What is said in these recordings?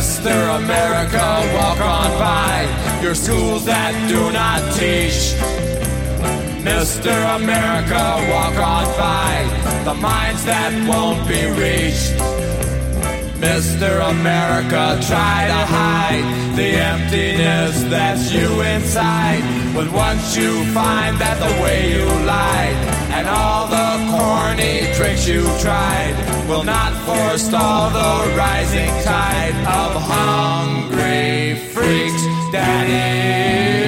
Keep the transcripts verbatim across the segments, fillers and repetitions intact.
Mister America, walk on by your schools that do not teach. Mister America, walk on by the minds that won't be reached. Mister America, try to hide the emptiness that's you inside. But once you find that the way you lied and all the corny tricks you tried will not forestall the rising tide of hungry freaks, Daddy.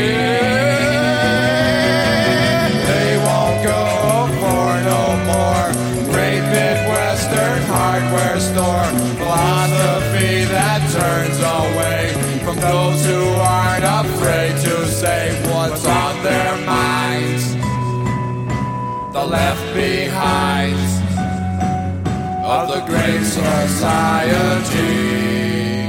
They won't go for no more great Midwestern hardware store philosophy that turns away from those who aren't afraid to say what's on their minds. The left behind of the Great Society.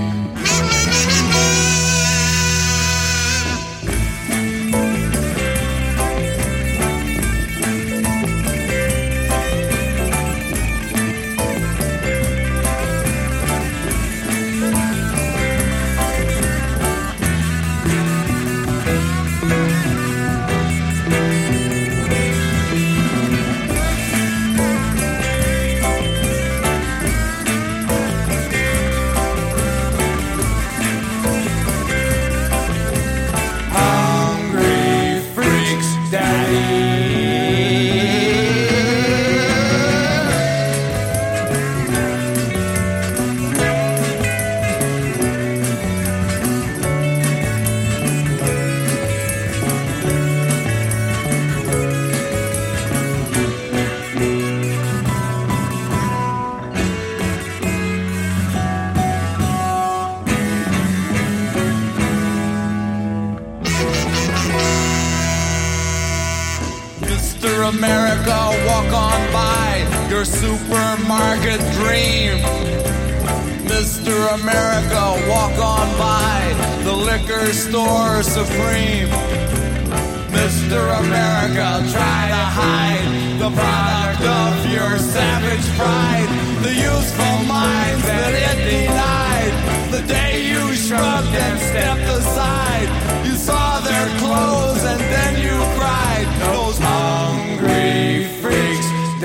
Mister America, walk on by your supermarket dream. Mister America, walk on by the liquor store supreme. Mister America, try to hide the product of your savage pride, the useful minds that it denied. The day you shrugged and stepped aside, you saw their clothes and then you cried. Those hungry freaks,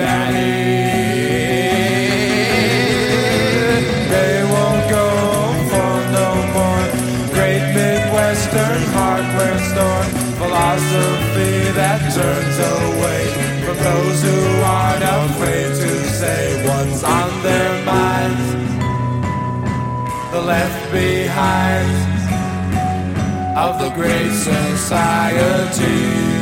Daddy. They won't go for no more great Midwestern hardware store philosophy that turns away from those who aren't afraid to say what's on their minds. The left behind of the Great Society.